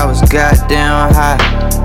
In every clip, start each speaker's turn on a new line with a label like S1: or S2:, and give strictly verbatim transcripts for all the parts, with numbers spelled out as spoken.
S1: I was goddamn high.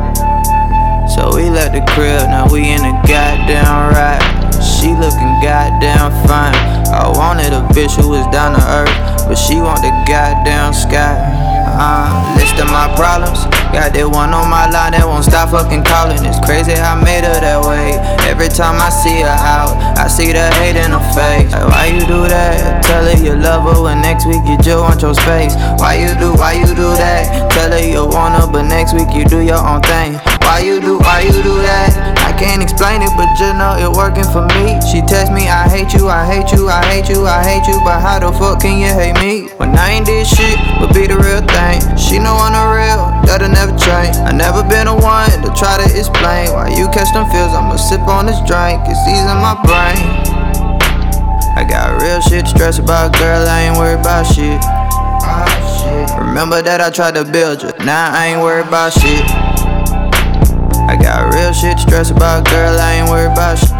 S1: So we left the crib, now we in the goddamn ride. She looking goddamn fine. I wanted a bitch who was down to earth, but she want the goddamn sky. Uh, list of my problems, got that one on my line that won't stop fucking calling. It's crazy how I made her that way. Every time I see her out, I see the hate in her face. Like, why you do that? Tell her you love her when next week you just want your space. Why you do, why you do that? Tell her you want her but next week you do your own thing. Why you do, why you do that? I can't explain it but just know it working for me. She text me, I hate you, I hate you, I hate you, I hate you. But how the fuck can you hate me? When I ain't did shit, but be the real thing. She know I'm the real, that'll never change. I never been the one to try to explain why you catch them feels. I'ma sip on this drink, it's easing my brain. I got real shit to stress about, girl, I ain't worried about shit. Remember that I tried to build you, now I ain't worried about shit. I got real shit to stress about, girl, I ain't worried about shit.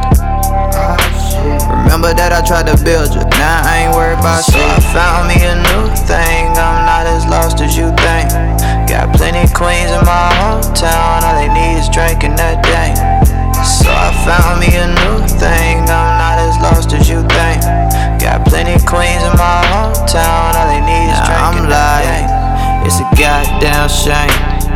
S1: Remember that I tried to build you, now I ain't worried about shit. So I found me a new thing, I'm not as lost as you think. Got plenty queens in my hometown, all they need is drinking that thing. So I found me a new thing, I'm not as lost as you think. Got plenty queens in my hometown, all they need is drinking that thing. It's a goddamn shame.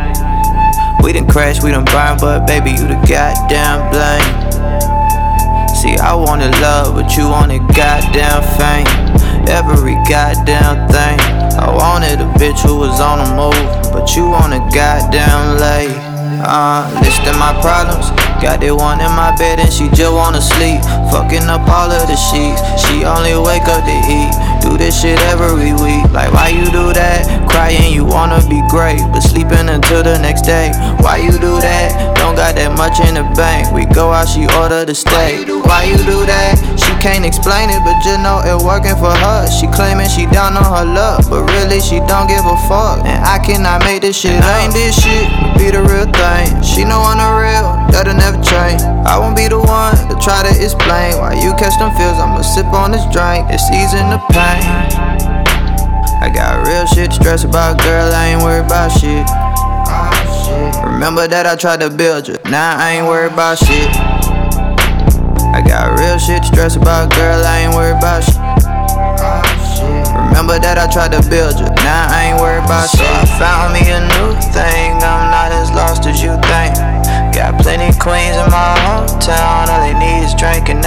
S1: We done crashed, we done burned, but baby, you the goddamn blame. See, I wanted love, but you wanted goddamn fame. Every goddamn thing. I wanted a bitch who was on the move, but you wanted goddamn lay. Uh, listing my problems, got that one in my bed and she just wanna sleep. Fucking up all of the sheets, she only wake up to eat. Do this shit every week, like why you do that? Crying you wanna be great, but sleeping until the next day. Why you do that? Don't got that much in the bank, we go out, she order the steak. Why you do that? She can't explain it, but just know it working for her. She claiming she down on her luck, but really she don't give a fuck. And I cannot make this shit, I ain't this shit, be the real thing. She know I'm the real, that'll never change. I won't be the one to try to explain why you catch them feels. I'ma sip on this drink, it's easing the pain. I got real shit to stress about, girl, I ain't worried about shit. Remember that I tried to build you, now I ain't worried about shit. I got real shit to stress about, girl, I ain't worried about shit. Remember that I tried to build you, now I ain't worried about shit. So I found me a new thing, I'm not as lost as you think. Got plenty queens in my hometown, all they need is drinking